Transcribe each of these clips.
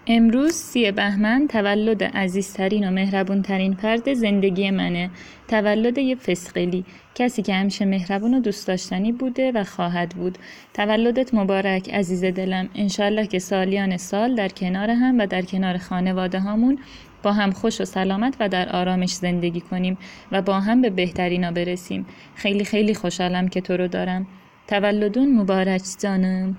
امروز 30 بهمن تولد عزیزترین و مهربونترین فرد زندگی منه. تولد یه فسقلی، کسی که همیشه مهربون و دوست داشتنی بوده و خواهد بود. تولدت مبارک عزیز دلم. انشالله که سالیان سال در کنار هم و در کنار خانواده هامون با هم خوش و سلامت و در آرامش زندگی کنیم و با هم به بهترینا برسیم. خیلی خیلی خوشحالم که تو رو دارم. تولدون مبارک جانم.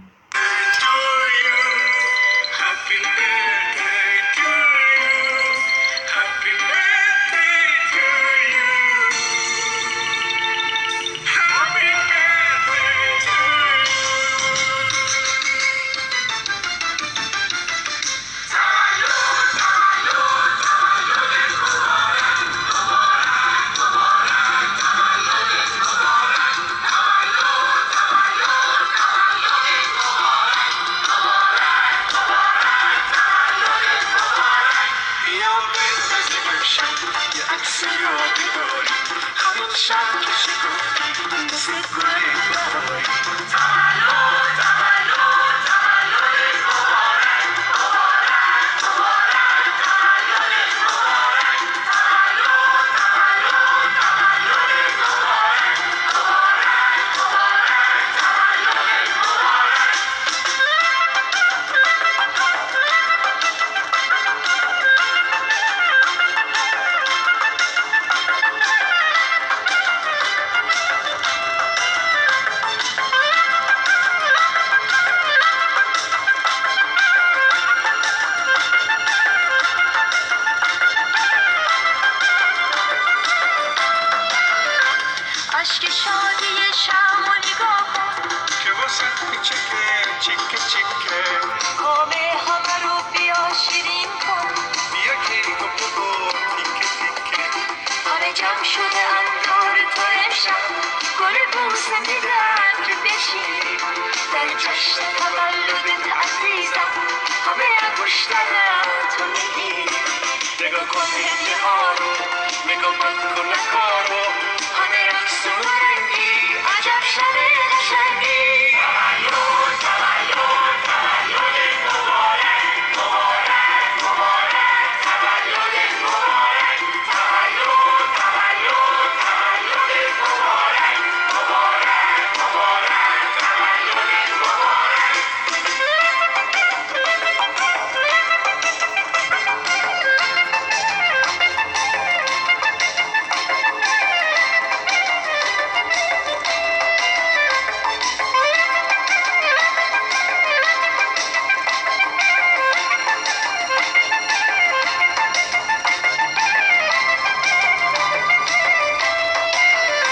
عشق شادی شم و نگاه که واسه چکه چکه چکه کامه همه رو بیا شیرین کن بیا کیک و ببر تیکه تیکه همه جمع شده اندار تو امشب گل بوسه میدن که بشین در جشن تولدت عزیز